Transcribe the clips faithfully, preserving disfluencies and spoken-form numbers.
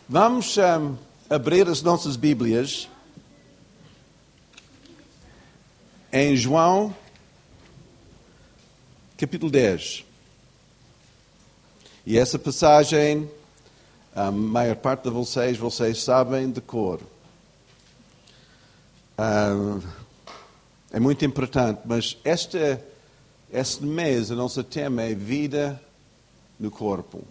Vamos um, abrir as nossas Bíblias em João, capítulo dez. E essa passagem, a maior parte de vocês, vocês sabem de cor. Uh, é muito importante, mas este, este mês, o nosso tema é vida no corpo.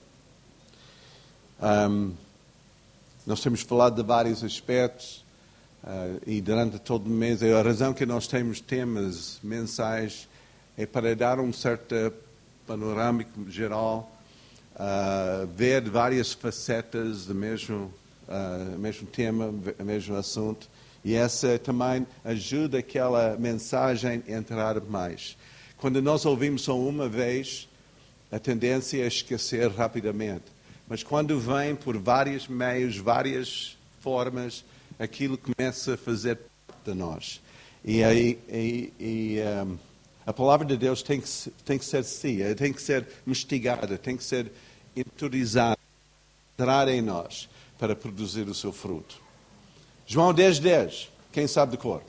Um, nós temos falado de vários aspectos uh, e durante todo o mês, a razão que nós temos temas mensais é para dar um certo panorâmico geral, uh, ver várias facetas do mesmo, uh, mesmo tema, do mesmo assunto. E essa também ajuda aquela mensagem a entrar mais. Quando nós ouvimos só uma vez, a tendência é esquecer rapidamente. Mas quando vem por vários meios, várias formas, aquilo começa a fazer parte de nós. E, aí, e, e um, a palavra de Deus tem que, tem que ser assim, tem que ser mastigada, tem que ser interiorizada, entrar em nós para produzir o seu fruto. João dez, dez. Quem sabe de cor?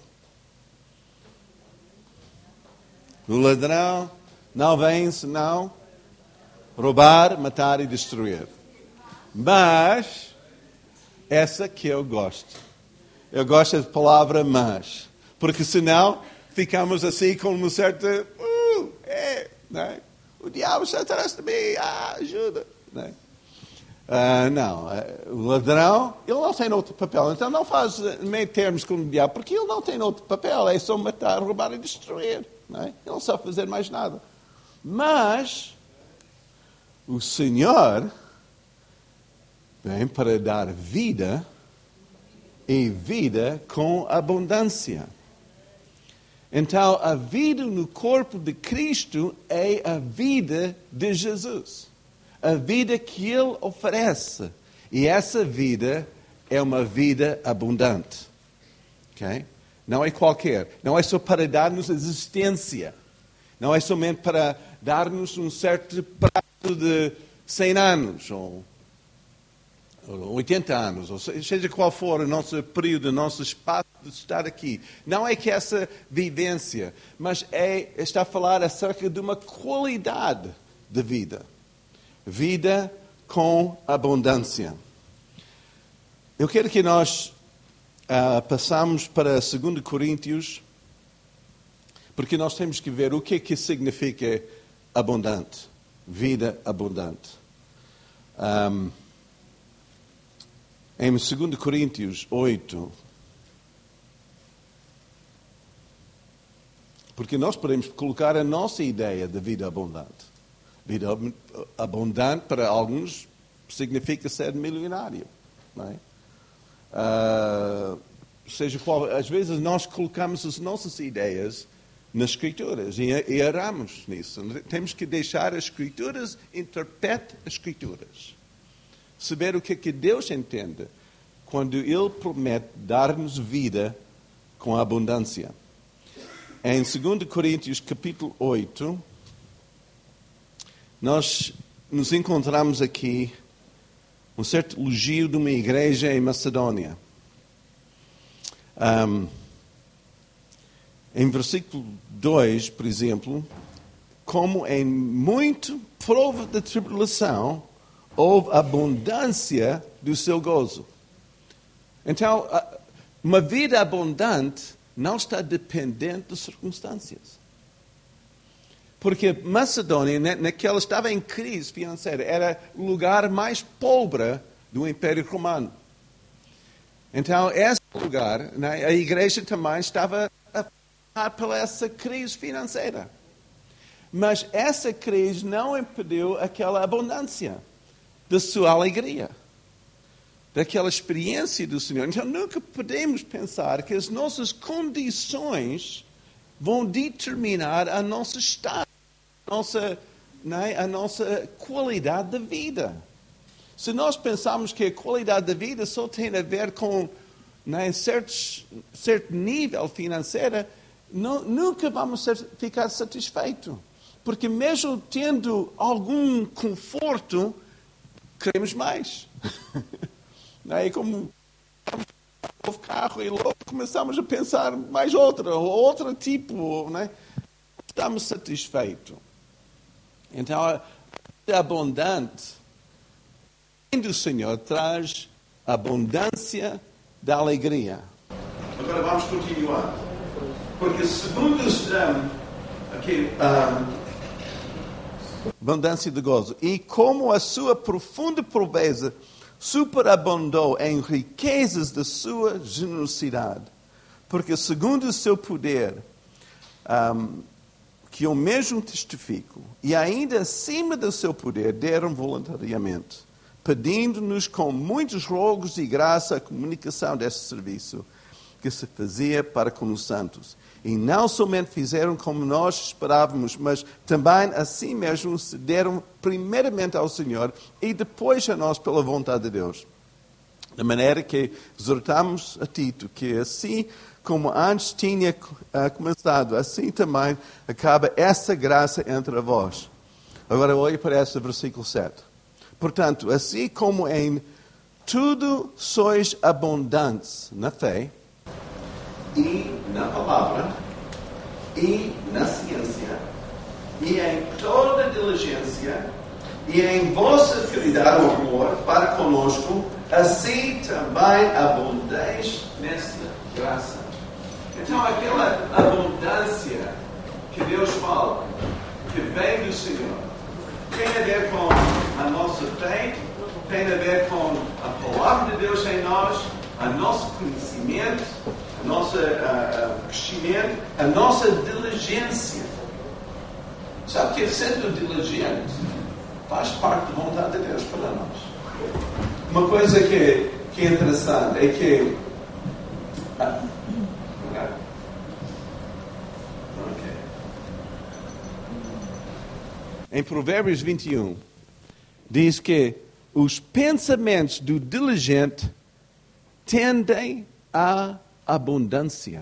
O ladrão não vem senão roubar, matar e destruir. Mas, essa que eu gosto. Eu gosto da palavra mas. Porque senão ficamos assim com uma certa... Uh, é, não é? O diabo está atrás de mim, ah, ajuda. Não é? Uh, não, uh, o ladrão, ele não tem outro papel. Então não faz meio termos com o diabo, porque ele não tem outro papel. É só matar, roubar e destruir. Não é? Ele não sabe fazer mais nada. Mas o Senhor vem para dar vida e vida com abundância. Então a vida no corpo de Cristo é a vida de Jesus. A vida que Ele oferece. E essa vida é uma vida abundante. Okay? Não é qualquer. Não é só para dar-nos existência. Não é somente para dar-nos um certo prazo de cem anos, ou, ou oitenta anos, ou seja qual for o nosso período, o nosso espaço de estar aqui. Não é que essa vivência, mas é, está a falar acerca de uma qualidade de vida. Vida com abundância. Eu quero que nós uh, passamos para dois Coríntios, porque nós temos que ver o que é que significa abundante, vida abundante. Um, em dois Coríntios oito, porque nós podemos colocar a nossa ideia de vida abundante. Vida abundante para alguns significa ser milionário, não é? Uh, seja qual, às vezes nós colocamos as nossas ideias nas Escrituras e, e erramos nisso. Temos que deixar as Escrituras interpretar as Escrituras. Saber o que é que Deus entende quando Ele promete dar-nos vida com abundância. Em dois Coríntios capítulo oito, nós nos encontramos aqui um certo elogio de uma igreja em Macedónia. Um, em versículo dois, por exemplo, como em muito prova de tribulação, houve abundância do seu gozo. Então, uma vida abundante não está dependente de circunstâncias. Porque Macedônia, naquela estava em crise financeira, era o lugar mais pobre do Império Romano. Então, esse lugar, né, a igreja também estava a passar por essa crise financeira. Mas essa crise não impediu aquela abundância da sua alegria, daquela experiência do Senhor. Então, nunca podemos pensar que as nossas condições vão determinar a nosso estado, a nossa, né, a nossa qualidade de vida. Se nós pensarmos que a qualidade da vida só tem a ver com, né, certos, certo nível financeiro, não, nunca vamos ser, ficar satisfeitos. Porque mesmo tendo algum conforto, queremos mais. Aí como o carro e logo começamos a pensar mais outra, outro tipo, né? Estamos satisfeitos. Então, a vida abundante do Senhor traz abundância da alegria. Agora vamos continuar. Porque segundo um, aqui, um, abundância de gozo. E como a sua profunda pobreza superabundou em riquezas da sua generosidade, porque segundo o seu poder, um, que eu mesmo testifico, e ainda acima do seu poder, deram voluntariamente, pedindo-nos com muitos rogos e graça a comunicação deste serviço, que se fazia para com os santos. E não somente fizeram como nós esperávamos, mas também assim mesmo se deram primeiramente ao Senhor e depois a nós pela vontade de Deus. De maneira que exortamos a Tito que assim como antes tinha uh, começado, assim também acaba essa graça entre vós. Agora olhe para esse versículo sete. Portanto, assim como em tudo sois abundantes na fé, e na palavra, e na ciência, e em toda diligência, e em vossa fidelidade ou amor para conosco, assim também abundeis nesta graça. Então, aquela abundância que Deus fala, que vem do Senhor, tem a ver com a nossa fé, tem a ver com a palavra de Deus em nós, o nosso conhecimento, o nosso uh, uh, crescimento, a nossa diligência. Sabe que sendo diligente faz parte da vontade de Deus para nós. Uma coisa que, que é interessante é que ah, okay. Okay. Em Provérbios vinte e um diz que os pensamentos do diligente tendem à abundância.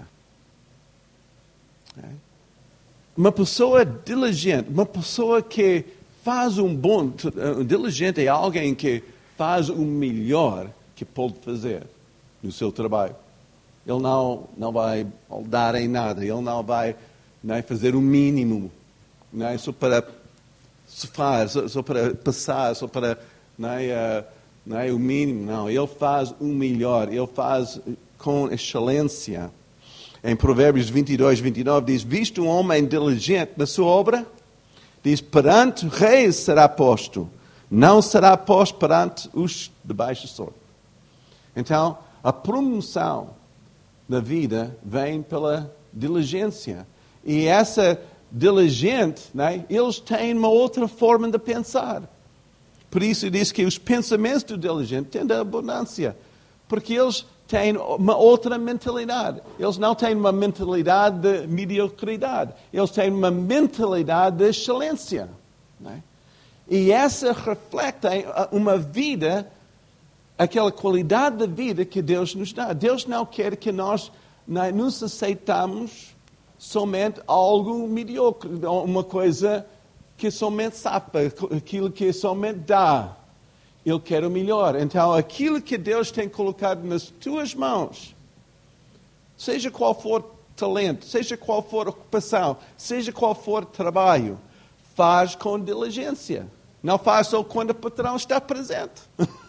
Uma pessoa diligente, uma pessoa que faz um bom... Diligente é alguém que faz o melhor que pode fazer no seu trabalho. Ele não, não vai dar em nada, ele não vai não, fazer o mínimo, não, só para se faz, só, só para passar, só para não, uh, não, o mínimo. Não, ele faz o melhor, ele faz com excelência. Em Provérbios vinte e dois, vinte e nove diz, visto um homem diligente na sua obra, diz, perante reis será posto, não será posto perante os de baixo sorte. Então, a promoção na vida vem pela diligência. E essa diligente, né, eles têm uma outra forma de pensar. Por isso diz que os pensamentos do diligente têm a abundância. Porque eles têm uma outra mentalidade. Eles não têm uma mentalidade de mediocridade. Eles têm uma mentalidade de excelência. Né? E essa reflete uma vida, aquela qualidade de vida que Deus nos dá. Deus não quer que nós não, nos aceitamos somente algo mediocre, uma coisa que somente sapa, aquilo que somente dá. Ele quer o melhor. Então, aquilo que Deus tem colocado nas tuas mãos, seja qual for talento, seja qual for ocupação, seja qual for trabalho, faz com diligência. Não faz só quando o patrão está presente.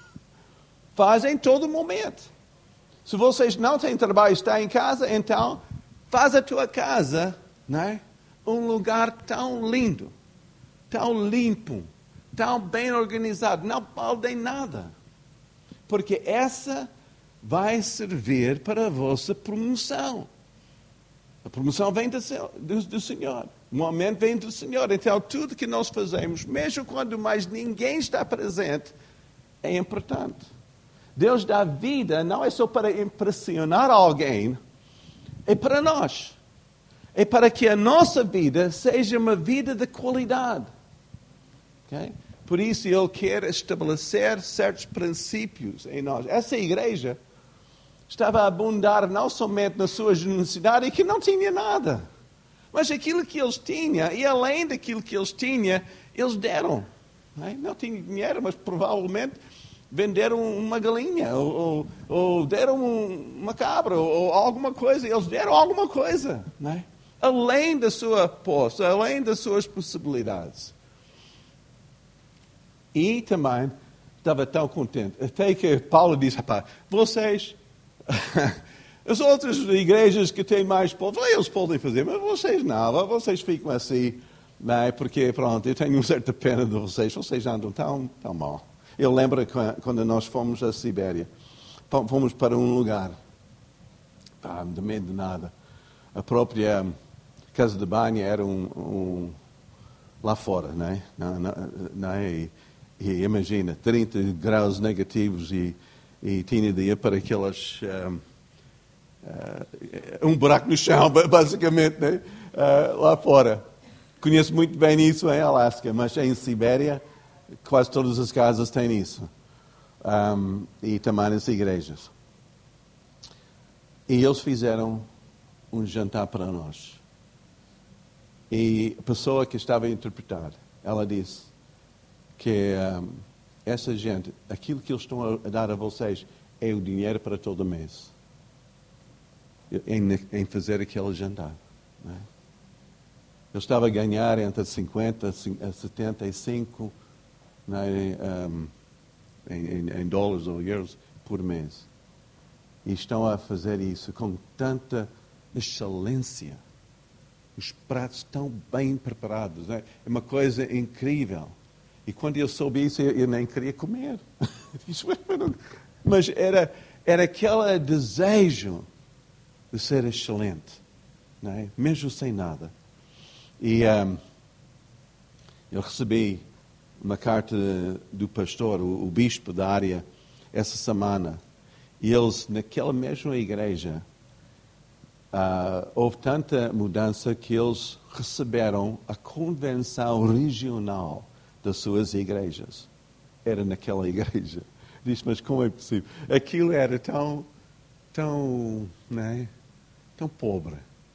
Faz em todo momento. Se vocês não têm trabalho, está em casa, então faz a tua casa, né, um lugar tão lindo, tão limpo, tão bem organizado. Não falta em nada. Porque essa vai servir para a vossa promoção. A promoção vem do, do, do Senhor. O aumento vem do Senhor. Então, tudo que nós fazemos, mesmo quando mais ninguém está presente, é importante. Deus dá vida, não é só para impressionar alguém, é para nós. É para que a nossa vida seja uma vida de qualidade. Okay? Por isso, Ele quer estabelecer certos princípios em nós. Essa igreja estava a abundar não somente na sua generosidade, e que não tinha nada, mas aquilo que eles tinham, e além daquilo que eles tinham, eles deram. Não, é? Não tinham dinheiro, mas provavelmente venderam uma galinha, ou, ou, ou deram uma cabra, ou, ou alguma coisa. Eles deram alguma coisa, não é? Além da sua posse, além das suas possibilidades. E também estava tão contente, até que Paulo disse, rapaz, vocês, as outras igrejas que têm mais povo, eles podem fazer, mas vocês não, vocês ficam assim, não é? Porque, pronto, eu tenho uma certa pena de vocês, vocês andam tão, tão mal. Eu lembro quando nós fomos à Sibéria, fomos para um lugar, pá, de medo de nada. A própria casa de banho era um, um lá fora, não é? Não, não, não é? E, e imagina, trinta graus negativos e, e tinha de ir para aquelas... Um, uh, um buraco no chão, basicamente, né? uh, lá fora. Conheço muito bem isso em Alasca, mas em Sibéria quase todas as casas têm isso. Um, e também nas igrejas. E eles fizeram um jantar para nós. E a pessoa que estava a interpretar, ela disse que um, essa gente, aquilo que eles estão a dar a vocês é o dinheiro para todo mês. Em, em fazer aquele jantar. Não é? Eu estava a ganhar entre cinquenta a setenta e cinco não é, um, em, em dólares ou euros por mês. E estão a fazer isso com tanta excelência. Os pratos tão bem preparados. Não é? É uma coisa incrível. E quando eu soube isso, eu, eu nem queria comer. Mas era, era aquele desejo de ser excelente. Não é? Mesmo sem nada. E um, eu recebi uma carta do pastor, o, o bispo da área, essa semana. E eles, naquela mesma igreja, uh, houve tanta mudança que eles receberam a convenção regional das suas igrejas. Era naquela igreja. Disse, mas como é possível? Aquilo era tão, tão, não é? Tão pobre.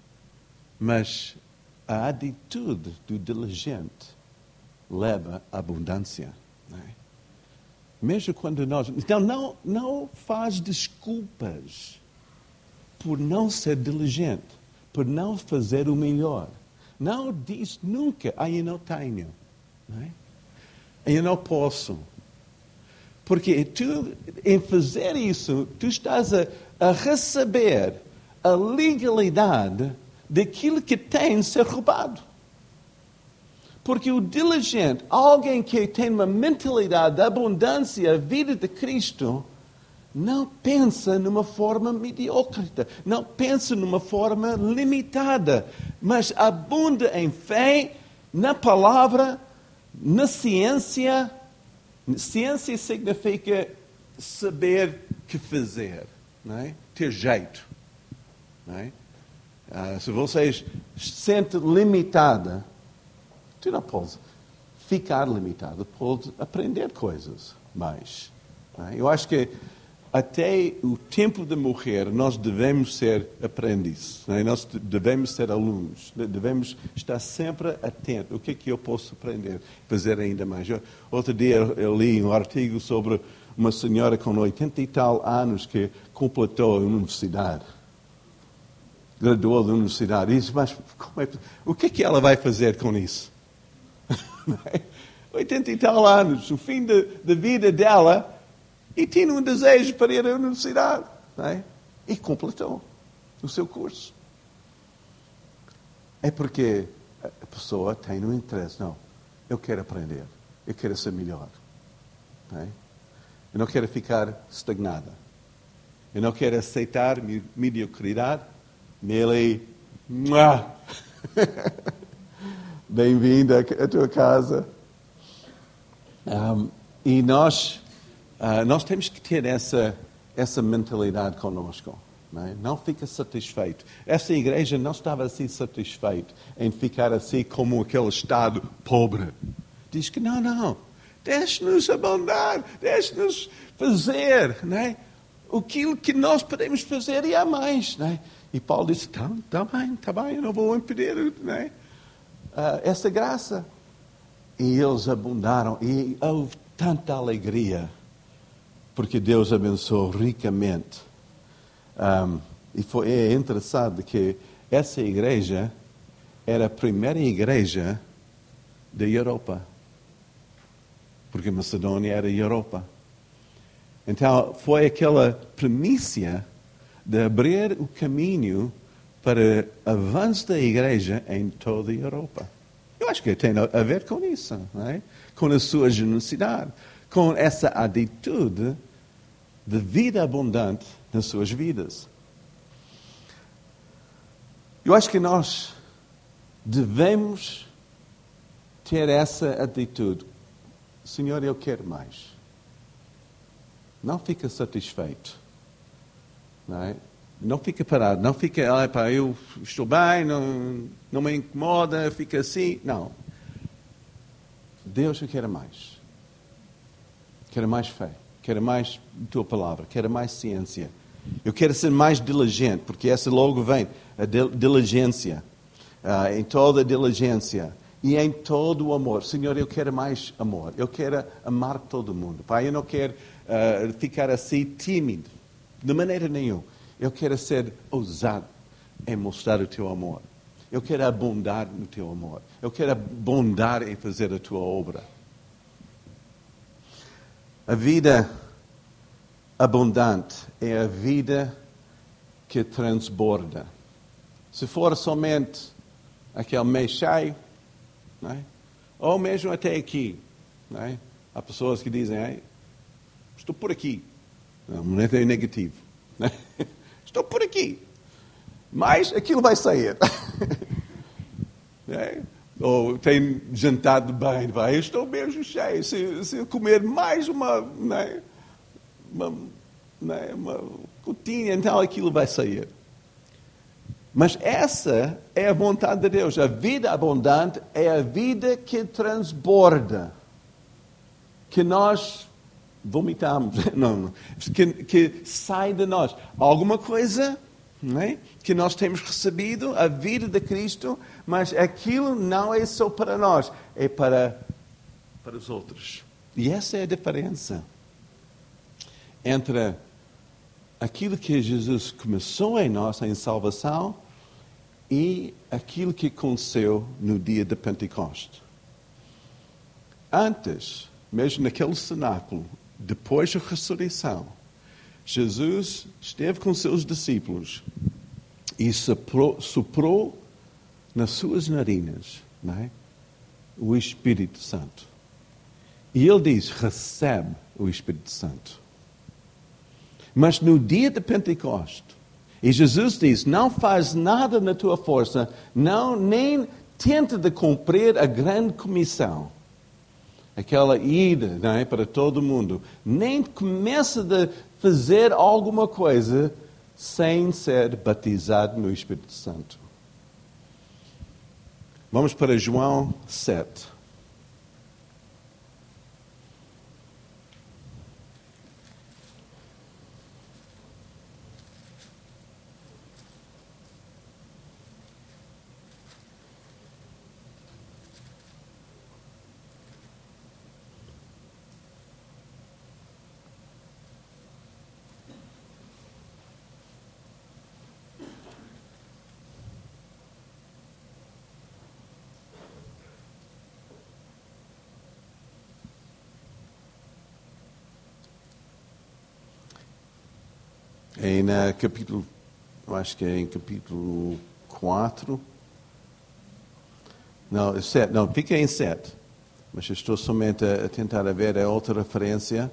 Mas a atitude do diligente leva à abundância. Não é? Mesmo quando nós... Então, não, não faz desculpas por não ser diligente, por não fazer o melhor. Não diz nunca, ah, eu não tenho. Não é? Eu não posso. Porque tu, em fazer isso, tu estás a, a receber a legalidade daquilo que tem de ser roubado. Porque o diligente, alguém que tem uma mentalidade de abundância, a vida de Cristo, não pensa numa forma mediocre, não pensa numa forma limitada, mas abunda em fé, na palavra, na ciência. Ciência significa saber o que fazer, não é? Ter jeito. Não é? Ah, se vocês se sentem limitada, tu não podes ficar limitado, podes aprender coisas mais. Não é? Eu acho que até o tempo de morrer nós devemos ser aprendizes, não é? Nós devemos ser alunos, devemos estar sempre atentos. O que é que eu posso aprender, fazer ainda mais? Eu, outro dia eu li um artigo sobre uma senhora com oitenta e tal anos que completou a universidade. Graduou da universidade. E disse, mas como é, o que é que ela vai fazer com isso? oitenta e tal anos, o fim da vida dela, e tinha um desejo para ir à universidade. Não é? E completou o seu curso. É porque a pessoa tem um interesse. Não, eu quero aprender. Eu quero ser melhor. Não é? Eu não quero ficar estagnada. Eu não quero aceitar mediocridade. Nele, bem-vinda à tua casa. Um, e nós, uh, nós temos que ter essa, essa mentalidade conosco. Não é? Não fica satisfeito. Essa igreja não estava assim satisfeita em ficar assim como aquele estado pobre. Diz que não, não. Deixe-nos abundar. Deixe-nos fazer. Não é? Aquilo que nós podemos fazer e há mais. Não é? E Paulo disse, está tá bem, está bem, eu não vou impedir não é? uh, essa graça. E eles abundaram. E houve tanta alegria porque Deus abençoou ricamente. Um, e foi, é interessante que essa igreja era a primeira igreja da Europa, porque Macedônia era a Europa. Então, foi aquela premissa de abrir o caminho para avanço da igreja em toda a Europa. Eu acho que tem a ver com isso, não é? Com a sua generosidade, com essa atitude de vida abundante nas suas vidas. Eu acho que nós devemos ter essa atitude. Senhor, eu quero mais. Não fica satisfeito. Não é? Não fica parado. Não fica, ah, pá, eu estou bem, não, não me incomoda, fica assim. Não. Deus, eu quero mais. Quero mais fé. Quero mais tua palavra. Quero mais ciência. Eu quero ser mais diligente, porque essa logo vem, a diligência. Uh, em toda a diligência. E em todo o amor. Senhor, eu quero mais amor. Eu quero amar todo mundo. Pai, eu não quero uh, ficar assim tímido. De maneira nenhuma. Eu quero ser ousado em mostrar o teu amor. Eu quero abundar no teu amor. Eu quero abundar em fazer a tua obra. A vida abundante é a vida que transborda. Se for somente aquele mês cheio, não é? Ou mesmo até aqui. Não é? Há pessoas que dizem, estou por aqui. Não, não é negativo. Não é? Estou por aqui. Mas aquilo vai sair. É? Ou tem jantado bem, vai, estou mesmo cheio. Se, se eu comer mais uma, não é? uma, não é? uma gotinha, então aquilo vai sair. Mas essa é a vontade de Deus. A vida abundante é a vida que transborda. Que nós vomitamos, não, que, que sai de nós. Alguma coisa, não é? Que nós temos recebido, a vida de Cristo, mas aquilo não é só para nós, é para, para os outros. E essa é a diferença entre aquilo que Jesus começou em nós, em salvação, e aquilo que aconteceu no dia de Pentecostes. Antes, mesmo naquele cenáculo, depois da ressurreição, Jesus esteve com seus discípulos e soprou, soprou nas suas narinas, não é? O Espírito Santo. E ele diz, recebe o Espírito Santo. Mas no dia de Pentecostes, e Jesus diz, não faz nada na tua força, não, nem tenta de cumprir a grande comissão. Aquela ida, não é, para todo mundo. Nem começa a fazer alguma coisa sem ser batizado no Espírito Santo. Vamos para João sete. Em uh, capítulo, eu acho que é em capítulo quatro. Não, sete, não, fica em sete. Mas eu estou somente a, a tentar ver a outra referência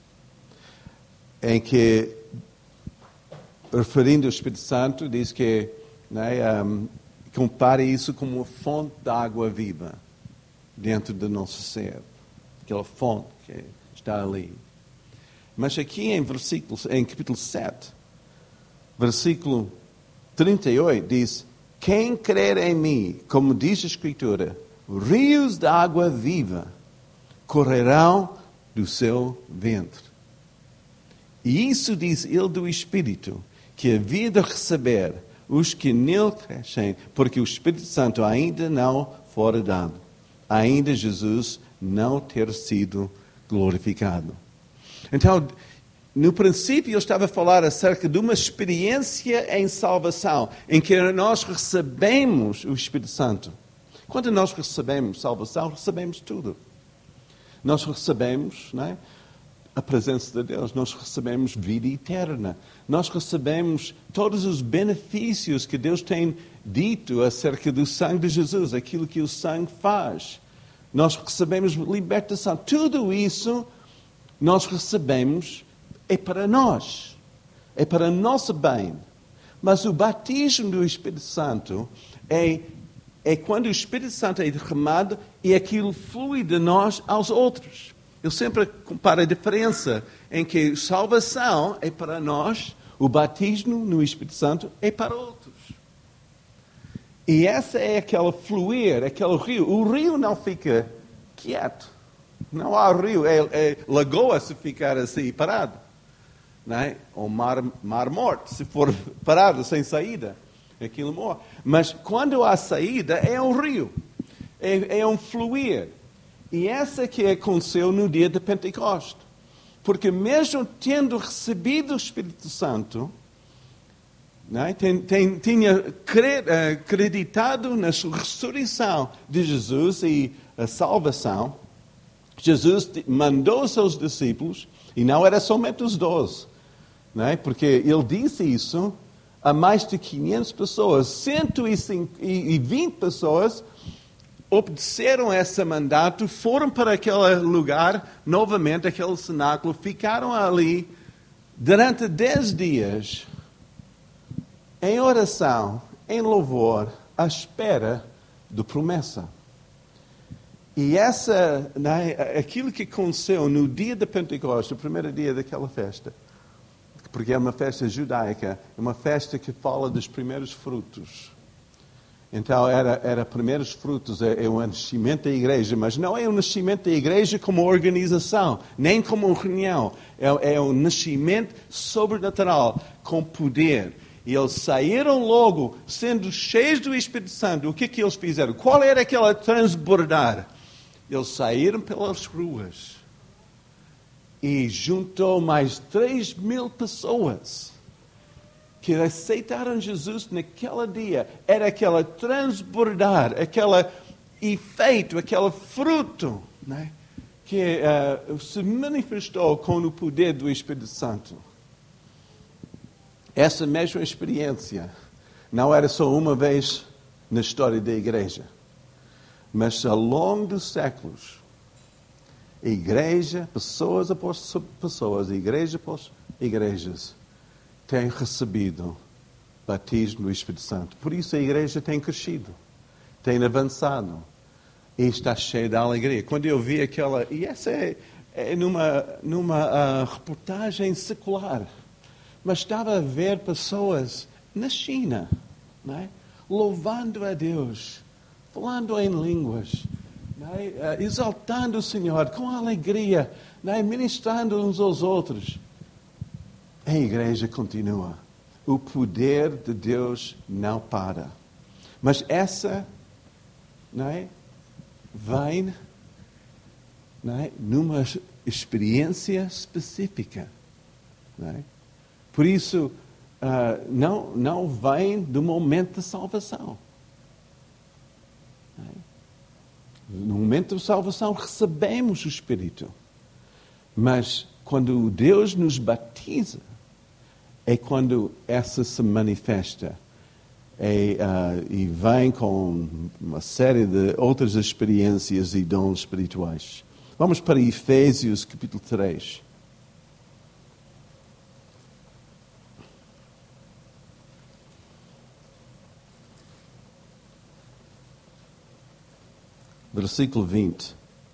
em que, referindo ao Espírito Santo, diz que, né, um, compara isso como uma fonte de água viva dentro do nosso ser. Aquela fonte que está ali. Mas aqui em versículo, em capítulo sete, versículo trinta e oito, diz, quem crer em mim, como diz a Escritura, rios de água viva correrão do seu ventre. E isso diz ele do Espírito, que havia de receber os que nele crescem, porque o Espírito Santo ainda não fora dado, ainda Jesus não ter sido glorificado. Então, no princípio eu estava a falar acerca de uma experiência em salvação, em que nós recebemos o Espírito Santo. Quando nós recebemos salvação, recebemos tudo. Nós recebemos, não é, a presença de Deus, nós recebemos vida eterna, nós recebemos todos os benefícios que Deus tem dito acerca do sangue de Jesus, aquilo que o sangue faz. Nós recebemos libertação. Tudo isso nós recebemos é para nós, é para o nosso bem. Mas o batismo do Espírito Santo é, é quando o Espírito Santo é derramado e aquilo flui de nós aos outros. Eu sempre comparo a diferença em que salvação é para nós, o batismo no Espírito Santo é para outros. E essa é aquela fluir, aquele rio. O rio não fica quieto. Não há rio, é, é lagoa se ficar assim parado. Não é? Ou mar, mar morto, se for parado, sem saída. Aquilo morre. Mas quando há saída, é um rio. É, é um fluir. E essa que aconteceu no dia de Pentecostes. Porque mesmo tendo recebido o Espírito Santo, não é? tem, tem, tinha acreditado na ressurreição de Jesus e a salvação, Jesus mandou os seus discípulos, e não era somente os doze, não é? Porque ele disse isso a mais de quinhentas pessoas, cento e vinte pessoas obedeceram a esse mandato, foram para aquele lugar, novamente, aquele cenáculo, ficaram ali durante dez dias, em oração, em louvor, à espera da promessa. E essa, né, aquilo que aconteceu no dia de Pentecostes, o primeiro dia daquela festa, porque é uma festa judaica, é uma festa que fala dos primeiros frutos. Então, era, era primeiros frutos, é, é o nascimento da igreja, mas não é o nascimento da igreja como organização, nem como reunião. É, é o nascimento sobrenatural, com poder. E eles saíram logo, sendo cheios do Espírito Santo. O que que eles fizeram? Qual era aquela transbordar? Eles saíram pelas ruas e juntou mais três mil pessoas que aceitaram Jesus naquele dia. Era aquela transbordar, aquele efeito, aquele fruto, né, que uh, se manifestou com o poder do Espírito Santo. Essa mesma experiência não era só uma vez na história da igreja, mas ao longo dos séculos, a igreja, pessoas após pessoas, igreja após igrejas, têm recebido batismo do Espírito Santo. Por isso a igreja tem crescido, tem avançado e está cheia de alegria. Quando eu vi aquela... E essa é, é numa, numa uh, reportagem secular. Mas estava a ver pessoas na China, não é? Louvando a Deus, falando em línguas, não é? Exaltando o Senhor com alegria, não é? Ministrando uns aos outros. A igreja continua. O poder de Deus não para. Mas essa, não é, vem, não é, numa experiência específica, não é? Por isso, uh, não, não vem do momento de salvação. não é? No momento de salvação recebemos o Espírito. Mas quando Deus nos batiza, é quando essa se manifesta é, uh, e vem com uma série de outras experiências e dons espirituais. Vamos para Efésios capítulo três. Versículo vinte.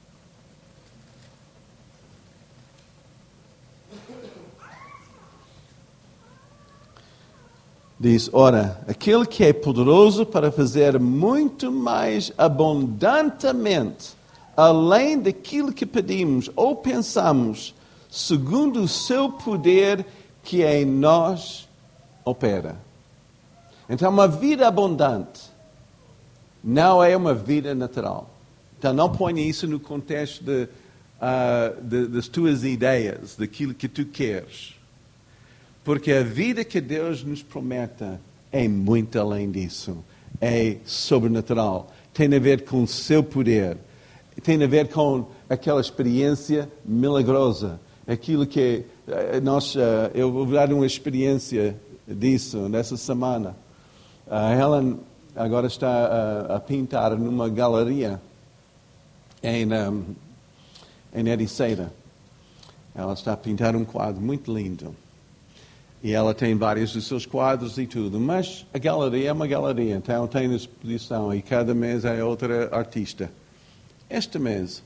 Diz, ora, aquele que é poderoso para fazer muito mais abundantemente, além daquilo que pedimos ou pensamos, segundo o seu poder que em nós opera. Então, uma vida abundante não é uma vida natural. Então, não ponha isso no contexto de uh, de, das tuas ideias, daquilo que tu queres. Porque a vida que Deus nos promete é muito além disso. É sobrenatural. Tem a ver com o seu poder. Tem a ver com aquela experiência milagrosa. Aquilo que nós... Eu vou dar uma experiência disso nessa semana. A Helen agora está a, a pintar numa galeria em, um, em Ericeira. Ela está a pintar um quadro muito lindo. E ela tem vários dos seus quadros e tudo. Mas a galeria é uma galeria, então tem exposição e cada mês é outra artista. Este mês,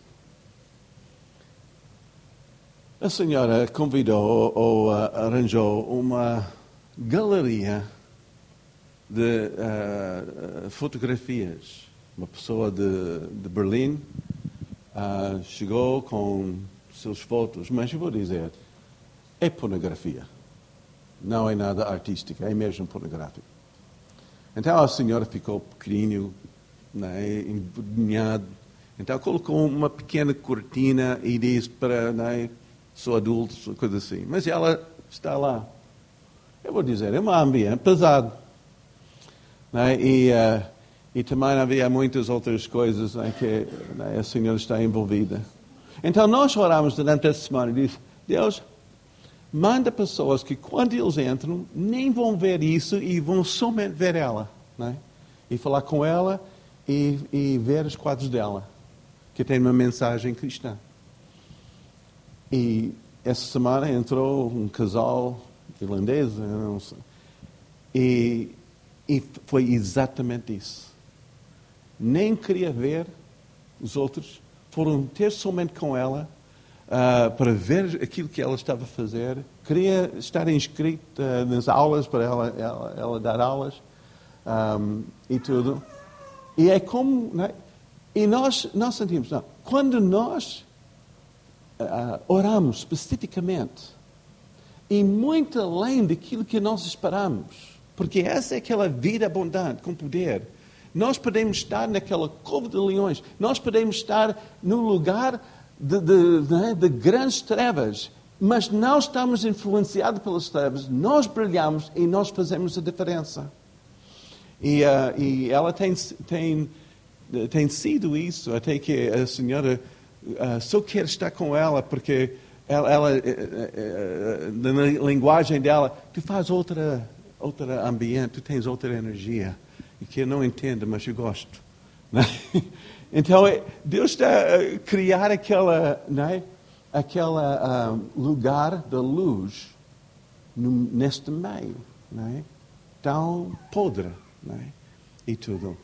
a senhora convidou ou, ou uh, arranjou uma galeria de uh, fotografias. Uma pessoa de, de Berlim uh, chegou com seus fotos, mas eu vou dizer, é pornografia. Não é nada artístico, é mesmo pornográfico. Então a senhora ficou pequenino, né, envergonhado. Então colocou uma pequena cortina e disse para, né, sou adulto, sou coisa assim. Mas ela está lá. Eu vou dizer, é um ambiente pesado. Né, e, uh, e também havia muitas outras coisas, né, que, né, a senhora está envolvida. Então nós oramos durante a semana e disse, Deus, manda pessoas que quando eles entram, nem vão ver isso e vão somente ver ela. Né? E falar com ela e, e ver os quadros dela, que tem uma mensagem cristã. E essa semana entrou um casal irlandês, não sei, e, e foi exatamente isso. Nem queria ver os outros, foram ter somente com ela, Uh, para ver aquilo que ela estava a fazer. Queria estar inscrita uh, nas aulas, para ela, ela, ela dar aulas um, e tudo. E é como... Né? E nós, nós sentimos... Não, quando nós uh, oramos especificamente e muito além daquilo que nós esperamos, porque essa é aquela vida abundante, com poder, nós podemos estar naquela cova de leões, nós podemos estar no lugar... De, de, de, de grandes trevas, mas não estamos influenciados pelas trevas, nós brilhamos e nós fazemos a diferença. E, uh, e ela tem, tem, tem sido isso, até que a senhora uh, só quer estar com ela, porque ela, ela uh, uh, uh, na linguagem dela, tu faz outra, outra ambiente, tu tens outra energia, e que eu não entendo, mas eu gosto. Então, Deus está a criar aquela, né, aquela um, lugar da luz no, neste meio, né, tão podre, né, e tudo.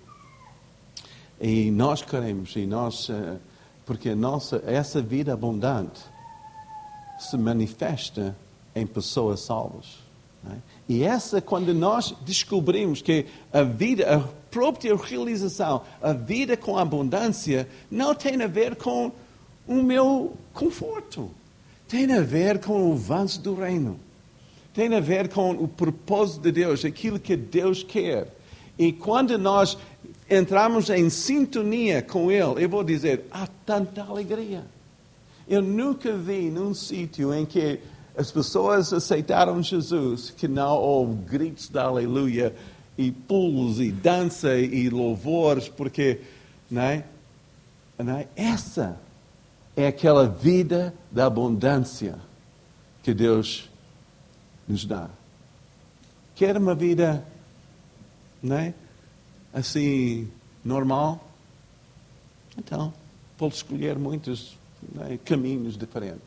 E nós queremos, e nós, uh, porque a nossa, essa vida abundante se manifesta em pessoas salvas. Né? E essa, quando nós descobrimos que a vida, a própria realização, a vida com abundância, não tem a ver com o meu conforto. Tem a ver com o avanço do reino. Tem a ver com o propósito de Deus, aquilo que Deus quer. E quando nós entramos em sintonia com Ele, eu vou dizer, há tanta alegria. Eu nunca vi num sítio em que as pessoas aceitaram Jesus, que não houve gritos de aleluia, e pulos, e dança, e louvores, porque, não é? Não é? Essa é aquela vida da abundância que Deus nos dá. Quer uma vida, não é? Assim, normal? Então, pode escolher muitos, não é? Caminhos diferentes.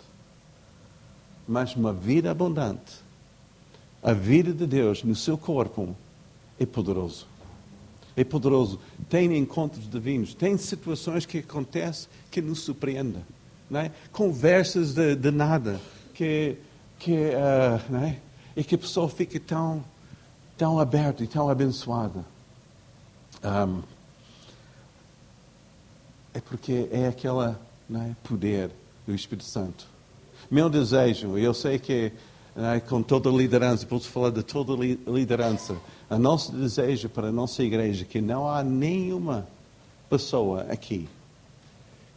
Mas uma vida abundante, a vida de Deus no seu corpo é poderoso. É poderoso. Tem encontros divinos, tem situações que acontecem que nos surpreendem. Não é? Conversas de, de nada, que, que, uh, não é? E que a pessoa fica tão, tão aberta e tão abençoada. Um, é porque é aquele, não é, poder do Espírito Santo. Meu desejo, eu sei que né, com toda a liderança, posso falar de toda a liderança, o nosso desejo para a nossa igreja é que não há nenhuma pessoa aqui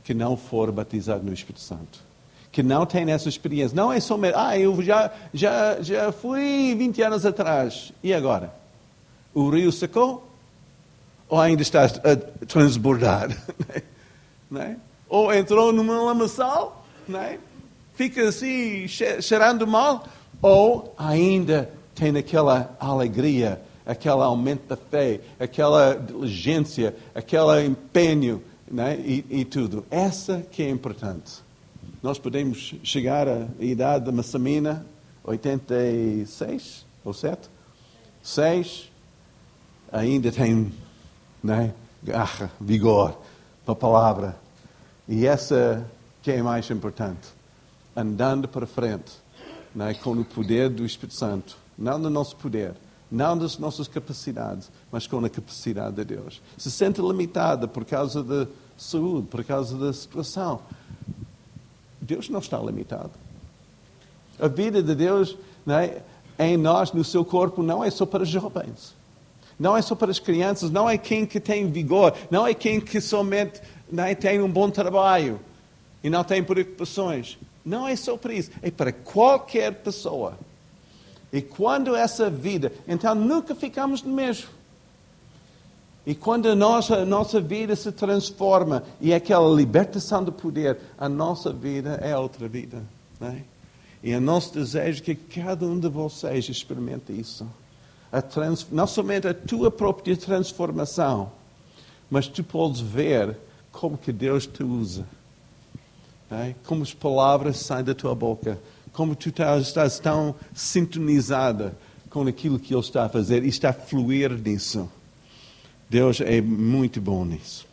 que não for batizado no Espírito Santo. Que não tem essa experiência. Não é somente, ah, eu já, já, já fui vinte anos atrás. E agora? O rio secou? Ou ainda está a transbordar? Não é? Ou entrou numa lamaçal? Não é? Fica assim, cheirando mal? Ou ainda tem aquela alegria, aquele aumento da fé, aquela diligência, aquele empenho, né? e, e tudo. Essa que é importante. Nós podemos chegar à idade da Massamina, oitenta e seis ou sete, seis, ainda tem, né? garra, vigor para a palavra. E essa que é mais importante. Andando para frente, né? com o poder do Espírito Santo. Não do nosso poder, não das nossas capacidades, mas com a capacidade de Deus. Se sente limitada por causa da saúde, por causa da situação. Deus não está limitado. A vida de Deus, né, em nós, no seu corpo, não é só para jovens. Não é só para as crianças, não é quem que tem vigor, não é quem que somente, né, tem um bom trabalho e não tem preocupações. Não é só para isso, é para qualquer pessoa. E quando essa vida, então nunca ficamos no mesmo. E quando a nossa, a nossa vida se transforma e é aquela libertação do poder, a nossa vida é outra vida. Não é? E o nosso desejo é que cada um de vocês experimente isso. A trans, não somente a tua própria transformação, mas tu podes ver como que Deus te usa. Não é? Como as palavras saem da tua boca. Como tu estás, estás tão sintonizada com aquilo que Ele está a fazer e está a fluir nisso. Deus é muito bom nisso.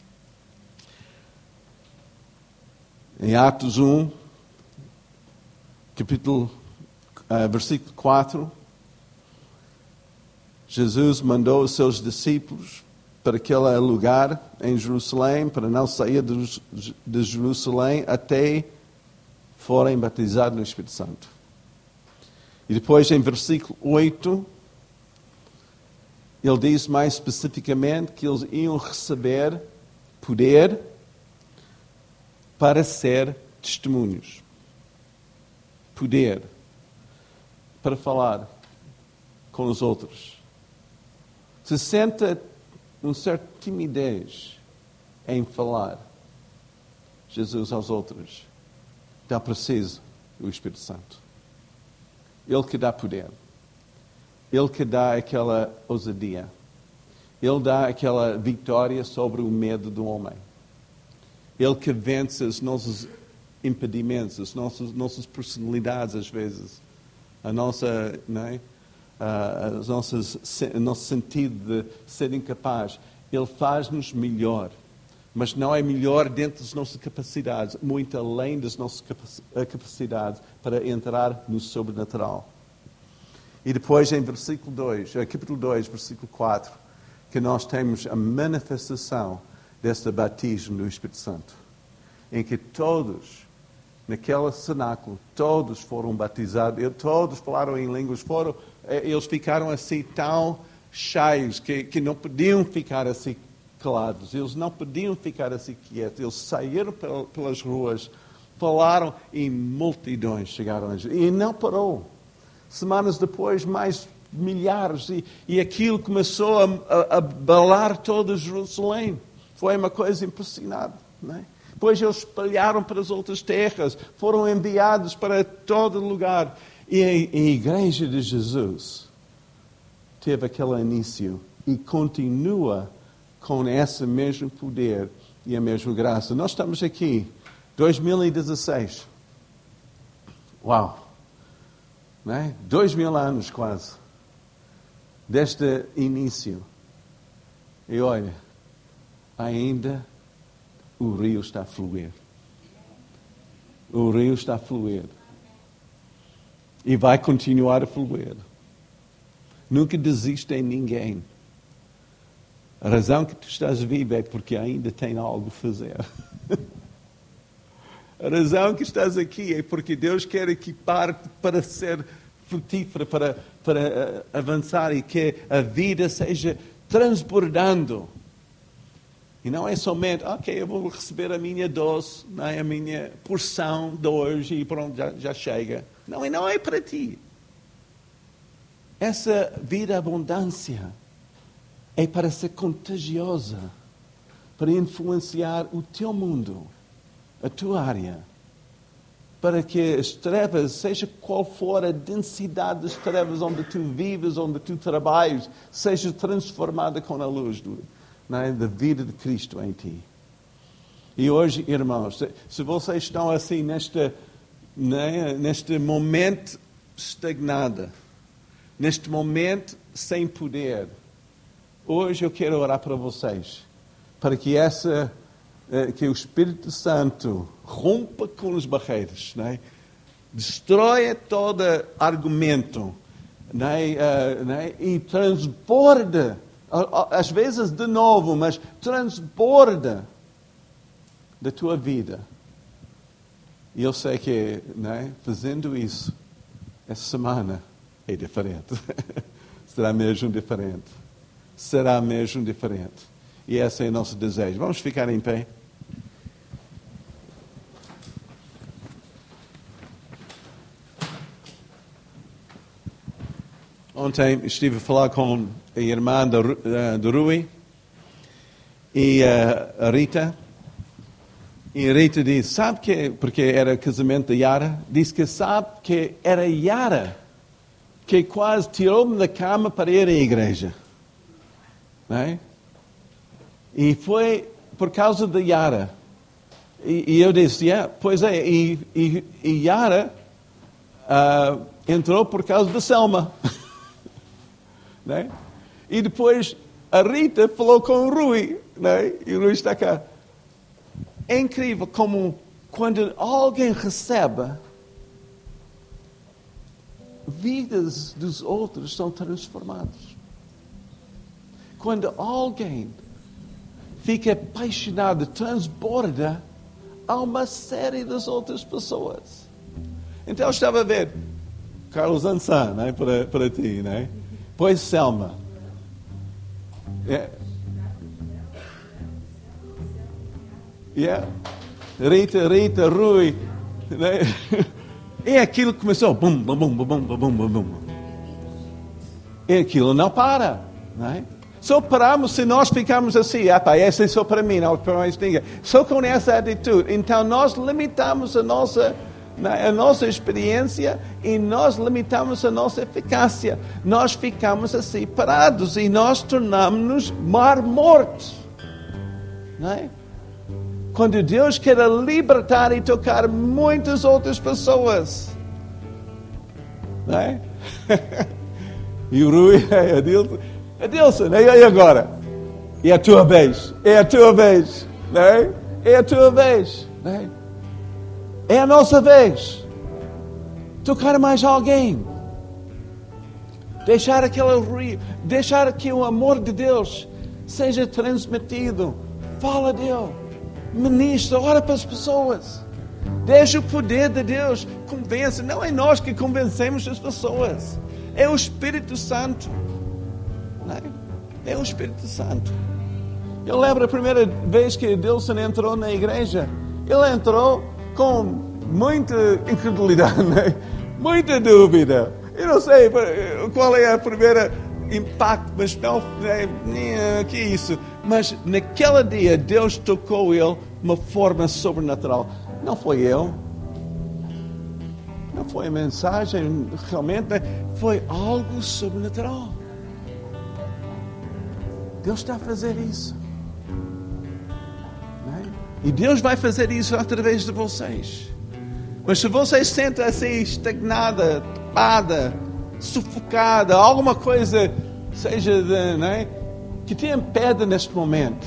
Em Atos um, capítulo, uh, versículo quatro, Jesus mandou os seus discípulos para aquele lugar em Jerusalém, para não sair de, de Jerusalém até forem batizados no Espírito Santo. E depois, em versículo oito, ele diz mais especificamente que eles iam receber poder para ser testemunhos. Poder para falar com os outros. Se sente um certo timidez em falar Jesus aos outros. Então preciso do Espírito Santo. Ele que dá poder. Ele que dá aquela ousadia. Ele dá aquela vitória sobre o medo do homem. Ele que vence os nossos impedimentos, as nossas, nossas personalidades às vezes. A nossa, não é? uh, as nossas, o nosso sentido de ser incapaz. Ele faz-nos melhor. Mas não é melhor dentro das nossas capacidades, muito além das nossas capacidades para entrar no sobrenatural. E depois em versículo dois, capítulo dois, versículo quatro, que nós temos a manifestação deste batismo do Espírito Santo, em que todos, naquele cenáculo, todos foram batizados, todos falaram em línguas, foram, eles ficaram assim tão cheios que, que não podiam ficar assim calados, eles não podiam ficar assim quietos, eles saíram pelas ruas, falaram e multidões chegaram a Jesus. E não parou. Semanas depois, mais milhares, e, e aquilo começou a, a, a balar toda Jerusalém. Foi uma coisa impressionante, não é? Depois eles espalharam para as outras terras, foram enviados para todo lugar. E a, a igreja de Jesus teve aquele início e continua com esse mesmo poder e a mesma graça. Nós estamos aqui, dois mil e dezesseis. Uau! Não é? Dois mil anos quase. Desde início. E olha, ainda o rio está a fluir. O rio está a fluir. E vai continuar a fluir. Nunca desista em ninguém. A razão que tu estás vivo é porque ainda tem algo a fazer. A razão que estás aqui é porque Deus quer equipar-te para ser frutífero, para, para avançar e que a vida seja transbordando. E não é somente, ok, eu vou receber a minha dose, não é? A minha porção de hoje e pronto, já, já chega. Não, e não é para ti. Essa vida abundância é para ser contagiosa, para influenciar o teu mundo, a tua área, para que as trevas, seja qual for a densidade das trevas onde tu vives, onde tu trabalhas, seja transformada com a luz do, não é, da vida de Cristo em ti. E hoje, irmãos, se, se vocês estão assim nesta, não é, neste momento estagnado, neste momento sem poder, hoje eu quero orar para vocês, para que essa, que o Espírito Santo rompa com as barreiras, não é? Destrói todo argumento, não é? Uh, não é? E transborda, às vezes de novo, mas transborda da tua vida. E eu sei que, não é? Fazendo isso, essa semana é diferente. Será mesmo diferente. Será mesmo diferente. E esse é o nosso desejo. Vamos ficar em pé. Ontem estive a falar com a irmã do Rui e a Rita. E a Rita disse, sabe que, porque era casamento da Yara, disse que sabe que era Yara que quase tirou-me da cama para ir à igreja. Não é? E foi por causa da Yara. E, e eu disse, yeah, pois é, e, e, e Yara uh, entrou por causa da Selma. Não é? E depois a Rita falou com o Rui, não é? E o Rui está cá. É incrível como quando alguém recebe, vidas dos outros são transformadas. Quando alguém fica apaixonado, transborda a uma série das outras pessoas. Então eu estava a ver Carlos Ansan, não é? para, para ti, não é? Pois Selma. É. Yeah. Rita, Rita, Rui. Né? E aquilo começou. Bum, bum, bum, bum, bum, bum, bum. E aquilo não para. Não é? Só paramos se nós ficarmos assim. Ah, pá, essa é só para mim, não para mais ninguém. Só com essa atitude. Então nós limitamos a nossa, a nossa experiência e nós limitamos a nossa eficácia. Nós ficamos assim parados e nós tornamos-nos mar mortos. Não é? Quando Deus quer libertar e tocar muitas outras pessoas. Não é? E o Rui, é Adilson. Adilson, e aí agora? É a tua vez. É a tua vez. Não é? É a tua vez. Não é? É a nossa vez. Tocar mais alguém. Deixar aquele rio. Deixar que o amor de Deus seja transmitido. Fala dele. Ministra, ora para as pessoas. Deixa o poder de Deus. Convence. Não é nós que convencemos as pessoas. É o Espírito Santo. Não é? É o Espírito Santo. Eu lembro a primeira vez que Adilson entrou na igreja. Ele entrou com muita incredulidade, né? Muita dúvida. Eu não sei qual é a primeira impacto, mas não, né, que isso. Mas naquele dia Deus tocou ele de uma forma sobrenatural. Não foi eu. Não foi a mensagem realmente, né? Foi algo sobrenatural. Deus está a fazer isso. Não é? E Deus vai fazer isso através de vocês. Mas se vocês se sentem assim, estagnada, tapada, sufocada, alguma coisa, seja de, não é? que te impede neste momento,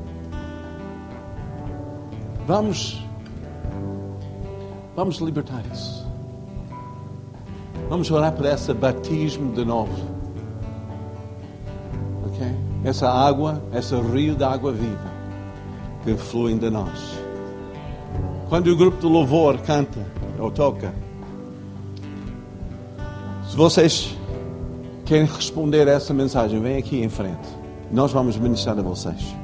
vamos, vamos libertar isso. Vamos orar por esse batismo de novo. Ok? Essa água, esse rio de água viva que flui de nós. Quando o grupo de louvor canta ou toca, se vocês querem responder a essa mensagem, vem aqui em frente. Nós vamos ministrar a vocês.